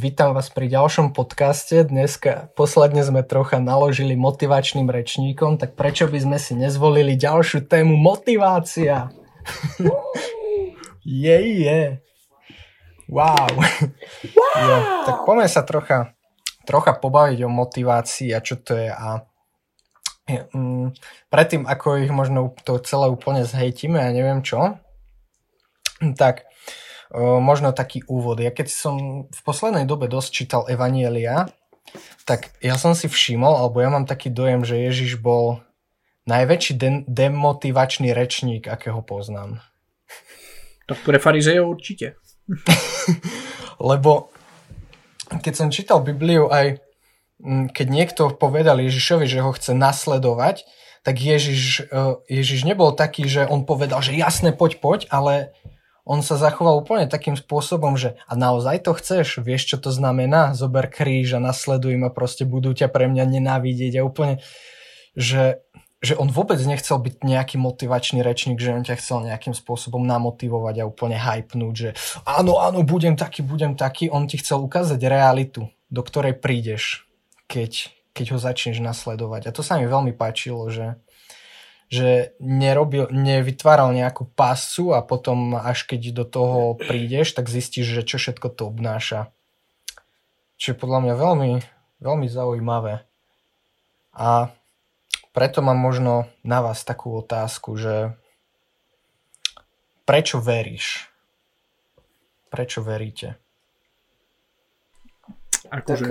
vítam vás pri ďalšom podcaste. Dneska posledne sme trocha naložili motivačným rečníkom, tak prečo by sme si nezvolili ďalšiu tému motivácia? Wow. Jo, tak poďme sa trocha pobaviť o motivácii a čo to je. A predtým, ako ich možno to celé úplne zhejtime a neviem čo, tak možno taký úvod. Ja keď som v poslednej dobe dosť čítal Evanjelia, tak ja som si všimol, alebo ja mám taký dojem, že Ježiš bol najväčší demotivačný rečník, akého poznám. Tak pre farizejov určite. Lebo keď som čítal Bibliu, aj keď niekto povedal Ježišovi, že ho chce nasledovať, tak Ježiš nebol taký, že on povedal, že jasne, poď, ale on sa zachoval úplne takým spôsobom, že a naozaj to chceš? Vieš, čo to znamená? Zober kríž a nasleduj ma, proste budú ťa pre mňa nenávidieť. A úplne, že on vôbec nechcel byť nejaký motivačný rečník, že on ťa chcel nejakým spôsobom namotivovať a úplne hypnúť, že áno, budem taký. On ti chcel ukázať realitu, do ktorej prídeš, keď ho začneš nasledovať. A to sa mi veľmi páčilo, že nevytváral nejakú páscu a potom až keď do toho prídeš, tak zistíš, že čo všetko to obnáša. Čo je podľa mňa veľmi, veľmi zaujímavé. A preto mám možno na vás takú otázku, že prečo veríš? Prečo veríte? Akože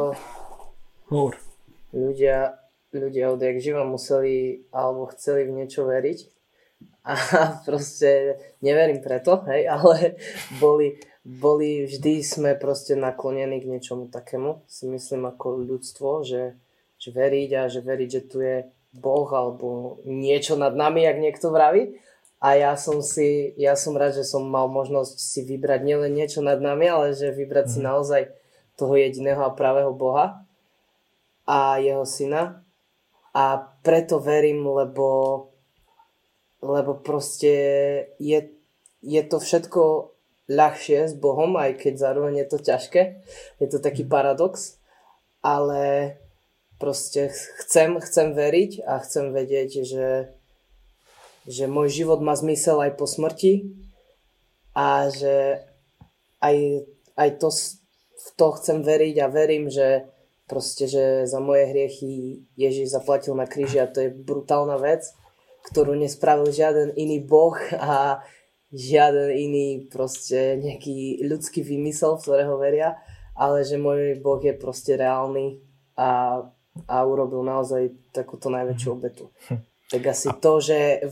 ľudia odjak živa museli alebo chceli v niečo veriť a proste neverím preto, hej, ale boli vždy sme proste naklonení k niečomu takému, si myslím ako ľudstvo, že veriť a že veriť, že tu je Boh alebo niečo nad nami, jak niekto vraví. A ja som rád, že som mal možnosť si vybrať nielen niečo nad nami, ale že vybrať si naozaj toho jediného a pravého Boha a jeho syna. A preto verím, lebo proste je to všetko ľahšie s Bohom, aj keď zároveň je to ťažké. Je to taký paradox, ale proste chcem veriť a chcem vedieť, že môj život má zmysel aj po smrti a že aj v to chcem veriť a verím, že proste, že za moje hriechy Ježiš zaplatil na kríži a to je brutálna vec, ktorú nespravil žiaden iný Boh a žiaden iný proste nejaký ľudský vymysel, v ktorého veria, ale že môj Boh je proste reálny a urobil naozaj takúto najväčšiu obetu. Tak asi to, že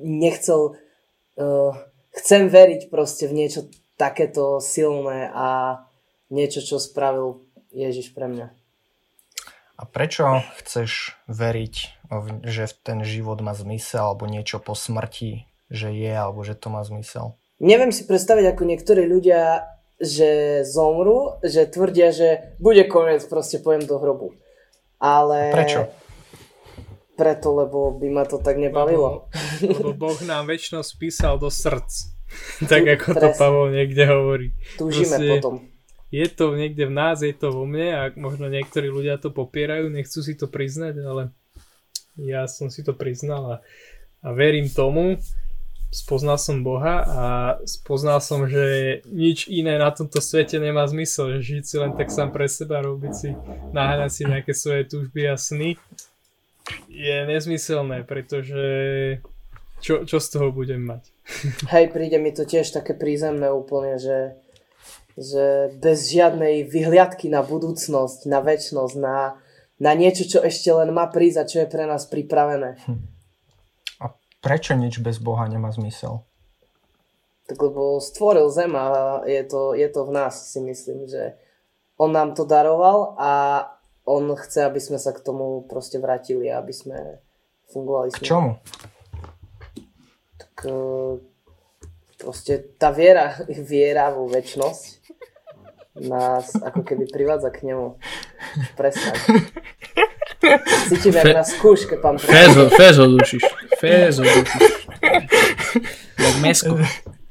chcem veriť proste v niečo takéto silné a niečo, čo spravil Ježiš pre mňa. A prečo chceš veriť, že ten život má zmysel, alebo niečo po smrti, že je, alebo že to má zmysel? Neviem si predstaviť, ako niektorí ľudia, že zomru, že tvrdia, že bude koniec, proste pojem do hrobu. Ale... A prečo? Preto, lebo by ma to tak nebavilo. Lebo Boh nám večnosť písal do srdc. Tak ako to Pavol niekde hovorí. Túžime potom. Je to niekde v nás, je to vo mne a možno niektorí ľudia to popierajú, nechcú si to priznať, ale ja som si to priznal a verím tomu. Spoznal som Boha a spoznal som, že nič iné na tomto svete nemá zmysel, že žiť si len tak sám pre seba, naháňať si nejaké svoje túžby a sny je nezmyselné, pretože čo z toho budem mať? Hej, príde mi to tiež také prízemné úplne, že bez žiadnej vyhliadky na budúcnosť, na večnosť, na niečo, čo ešte len má prísť a čo je pre nás pripravené. A prečo nič bez Boha nemá zmysel? Tak lebo stvoril zem a je to v nás, si myslím, že on nám to daroval a on chce, aby sme sa k tomu proste vrátili a aby sme fungovali. K čomu? Tak proste tá viera vo večnosť nás ako keby privádza k nemu. Presne. Cítim, jak na skúške, pán Fézo dušiš. Jak mesko.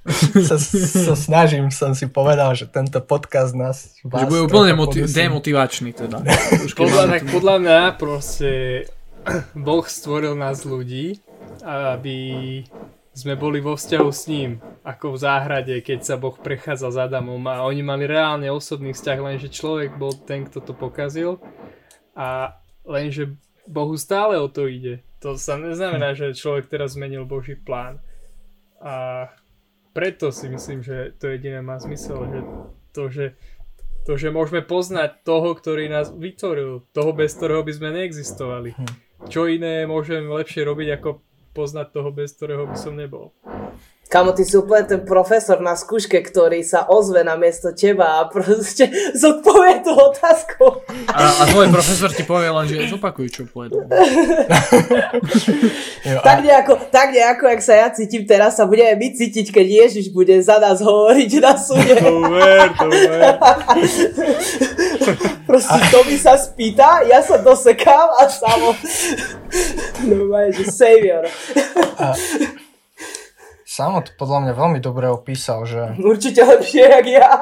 sa snažím, som si povedal, že tento podcast nás že bude úplne demotivačný teda. Podľa mňa proste Boh stvoril nás ľudí, aby sme boli vo vzťahu s ním, ako v záhrade, keď sa Boh prechádzal s Adamom a oni mali reálne osobný vzťah, lenže človek bol ten, kto to pokazil a lenže Bohu stále o to ide. To sa neznamená, že človek teraz zmenil Boží plán. A preto si myslím, že to jediné má zmysel, že to, že môžeme poznať toho, ktorý nás vytvoril, toho, bez ktorého by sme neexistovali. Čo iné môžem lepšie robiť, ako poznať toho, bez ktorého by som nebol. Kamo, ty si úplne ten profesor na skúške, ktorý sa ozve na miesto teba a proste zodpovie tú otázku. A tvoj profesor ti povie len, že zopakuj, čo povedal. Tak nejako, jak sa ja cítim teraz, sa budeme my cítiť, keď Ježiš bude za nás hovoriť na súde. To ver. Proste to mi sa spýta, ja sa dosekám a samo. Normálne, že savior. Samo to podľa mňa veľmi dobre opísal, že... Určite lepšie, jak ja.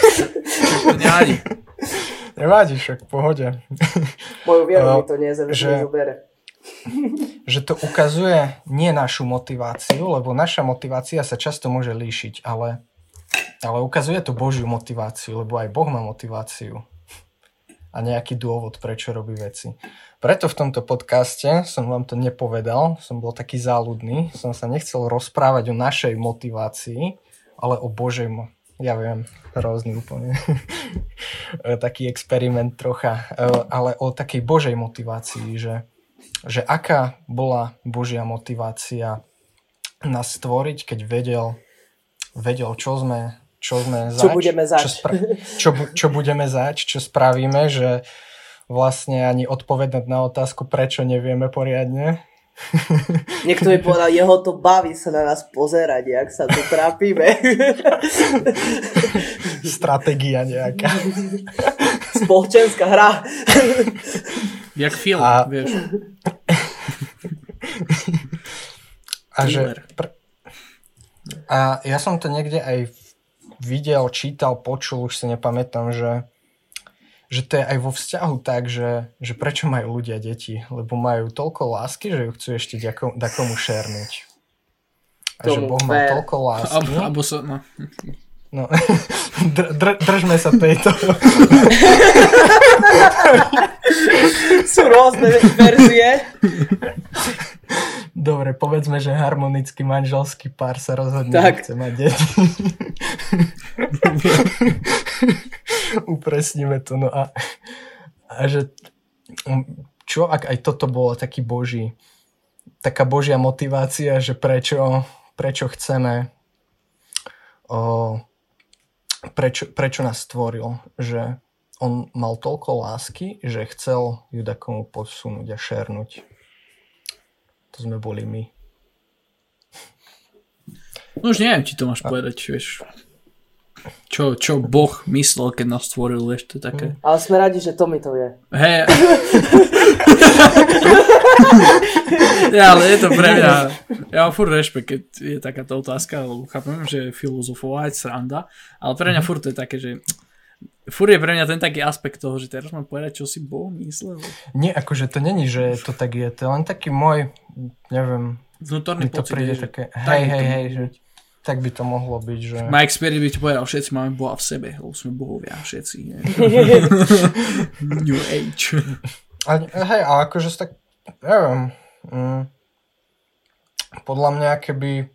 Nevadí, však v pohode. Moju vieru mi to nezobere. Že to ukazuje nie našu motiváciu, lebo naša motivácia sa často môže líšiť, ale ukazuje to Božiu motiváciu, lebo aj Boh má motiváciu a nejaký dôvod, prečo robí veci. Preto v tomto podcaste som vám to nepovedal, som bol taký záľudný, som sa nechcel rozprávať o našej motivácii, ale o Božej ja viem, hrozný úplne, taký experiment trocha, ale o takej Božej motivácii, že aká bola Božia motivácia nás stvoriť, keď vedel, čo budeme zač, čo budeme zač, čo spravíme, že vlastne ani odpovedať na otázku, prečo nevieme poriadne. Niekto mi povedal, jeho to baví sa na nás pozerať, jak sa tu trápime. Stratégia nejaká. Spoločenská hra. Jak film, vieš. A ja som to niekde aj videl, čítal, počul, už si nepamätám, že to je aj vo vzťahu tak, že prečo majú ľudia deti, lebo majú toľko lásky, že ju chcú ešte dakomu šernúť. A že Boh má toľko lásky. No, držme sa tejto. Sú rôzne verzie. Dobre, povedzme, že harmonický manželský pár sa rozhodne, že chce mať deti. Upresníme to, no a že čo ak aj toto bolo taká Božia motivácia, že prečo chceme prečo nás stvoril, že on mal toľko lásky, že chcel ju takomu posunúť a šernúť. To sme boli my. No už neviem, či to máš povedať, vieš. Čo Boh myslel, keď nás stvoril, vieš, to je také. Ale sme radi, že Tomi to vie. Hej. Ja, ale je to pre mňa, ja mám furt rešpekt, keď je takáto otázka, lebo chápem, že filozofovať sranda, ale pre mňa furt je také, že furt je pre mňa ten taký aspekt toho, že teraz mám povedať, čo si Boh myslel. Nie, akože to není, že to tak je, to je len taký môj, neviem, vnútorný pocit, príde že také, hej, že tak by to mohlo byť, že... Mike Sperry by ti povedal, všetci máme Boha v sebe, lebo sme bohovia, všetci. New Age. Hej, ale akože tak, neviem, podľa mňa, keby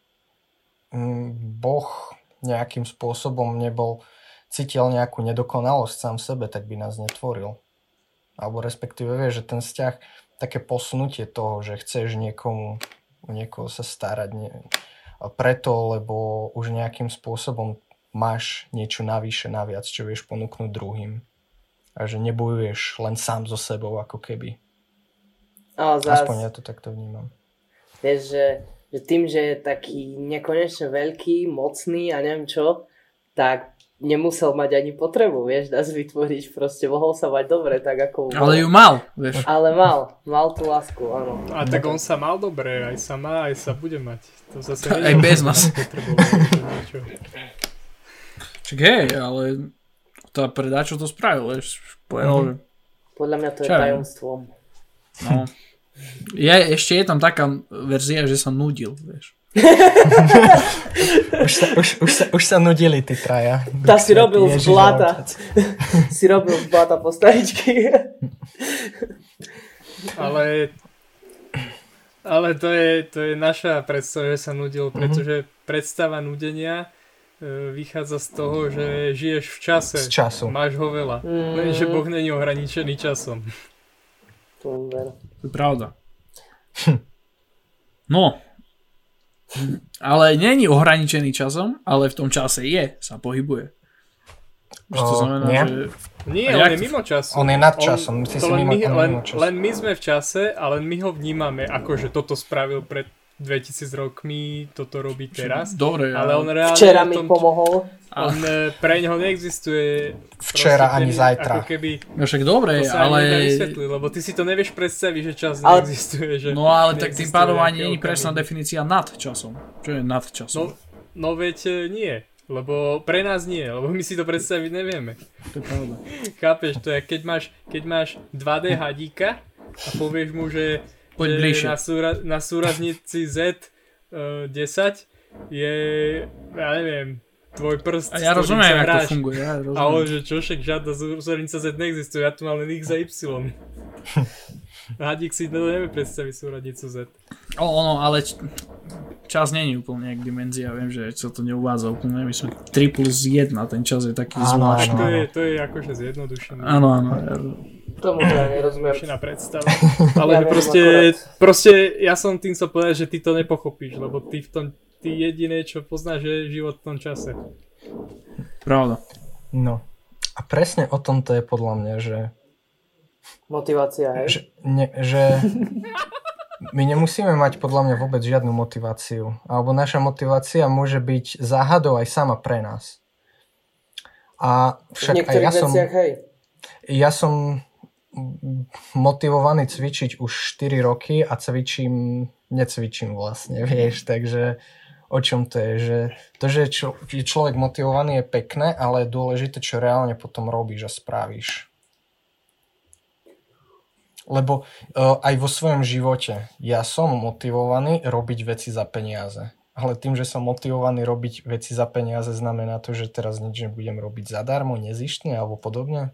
Boh nejakým spôsobom cítil nejakú nedokonalosť sám v sebe, tak by nás netvoril. Alebo respektíve vieš, že ten vzťah, také posunutie toho, že chceš niekoho sa starať, preto, lebo už nejakým spôsobom máš niečo naviac, čo vieš ponúknuť druhým. A že nebojuješ len sám so sebou, ako keby. Aspoň ja to takto vnímam. Vieš, že tým, že je taký nekonečne veľký, mocný a neviem čo, tak nemusel mať ani potrebu, vieš, nás vytvoriť, proste mohol sa mať dobre, tak ako... Ale ju mal, vieš. Ale mal tú lásku, áno. A tak on sa mal dobre, aj sa má, aj sa bude mať. To zase Aj bez nás. Čak hej, ale to predáčo to spravil, vieš. Povedal, že... Podľa mňa to je Čo je? tajomstvom. No. Ešte je tam taká verzia, že sa nudil, vieš. Už sa nudili tí traja. Tá si robil z bláta. Si robil z bláta postavičky. Ale to je naša predstava, že sa nudil, pretože predstava nudenia vychádza z toho, že žiješ v čase. Z času. Máš ho veľa. Lenže Boh není ohraničený časom. To je pravda. No. Ale není ohraničený časom, ale v tom čase sa pohybuje. To znamená, nie? že... Nie, on je mimo času. On je nad časom. Len my sme v čase a len my ho vnímame, ako že toto spravil pred 2000 rokmi, toto robí teraz. Dobre, ale on reálne včera mi pomohol. On pre neho neexistuje včera ani zajtra. Ako keby, no však dobre, to sa ale... vysvetli, lebo ty si to nevieš predstaviť, že čas neexistuje. Že no ale tak tým pádom ani nie je presná definícia nad časom. Čo je nad časom? No veď nie. Lebo pre nás nie, lebo my si to predstaviť nevieme. To je pravda. Chápeš, to je, keď máš 2D hadíka a povieš mu, že na súraznici Z10 je, ja neviem, tvoj prst. A ja rozumiem, ako to funguje. A on, že čo, však žiadna súraznica Z neexistuje, ja tu mám len X a Y. Hadík si to nevie predstaviť súradnicu Z. Ale čas nie je úplne jak dimenzia, viem, že sa to neuvádza úplne, my sme 3+1, ten čas je taký zvláštny. To je akože zjednodušený. Áno. Tomu ja nerozumiem. Predstava. Ale proste ja som tým chcel povedať, že ty to nepochopíš, lebo ty jediné, čo poznáš, je život v tom čase. Pravda. No. A presne o tom to je podľa mňa, že... Motivácia, hej? Že my nemusíme mať podľa mňa vôbec žiadnu motiváciu. Alebo naša motivácia môže byť záhadou aj sama pre nás. A však aj ja som motivovaný cvičiť už 4 roky a necvičím vlastne, vieš, takže o čom to je, že to, že je človek motivovaný je pekné, ale je dôležité, čo reálne potom robíš a spravíš. Lebo aj vo svojom živote ja som motivovaný robiť veci za peniaze. Ale tým, že som motivovaný robiť veci za peniaze, znamená to, že teraz nič nebudem robiť zadarmo, nezištne alebo podobne?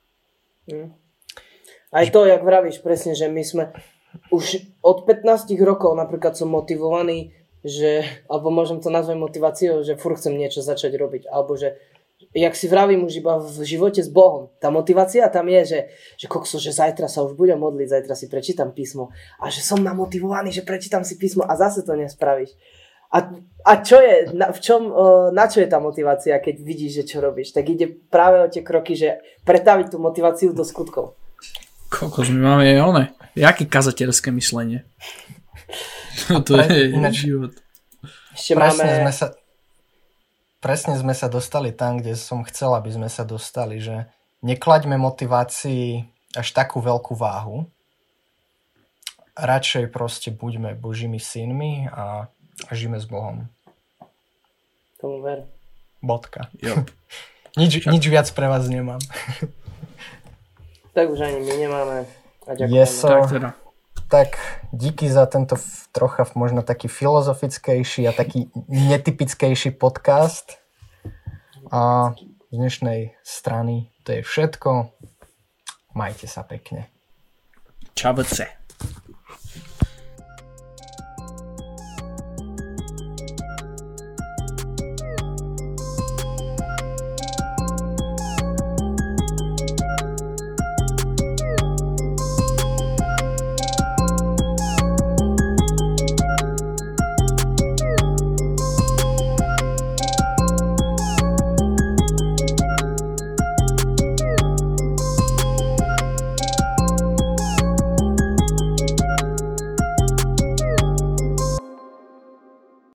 Aj to, jak vravíš, presne, že my sme už od 15 rokov napríklad som motivovaný, že, alebo môžem to nazvať motiváciou, že furt chcem niečo začať robiť, alebo že jak si vravím už iba v živote s Bohom. Tá motivácia tam je, že kokso, že zajtra sa už budem modliť, zajtra si prečítam písmo a že som namotivovaný, že prečítam si písmo a zase to nespravíš. A čo je, na čo je tá motivácia, keď vidíš, že čo robíš? Tak ide práve o tie kroky, že pretaviť tú motiváciu do skutkov. Kokos, my máme aj one. Jaké kazateľské myslenie? To je život. Presne sme sa dostali tam, kde som chcel, aby sme sa dostali, že neklaďme motivácii až takú veľkú váhu. Radšej proste buďme Božími synmi a žijeme s Bohom. Tomu ver. Bodka. Nič viac pre vás nemám. Tak už ani my nemáme. A ďakujeme. Tak díky za tento trocha možno taký filozofickejší a taký netypickejší podcast. A z dnešnej strany to je všetko. Majte sa pekne. Čaute.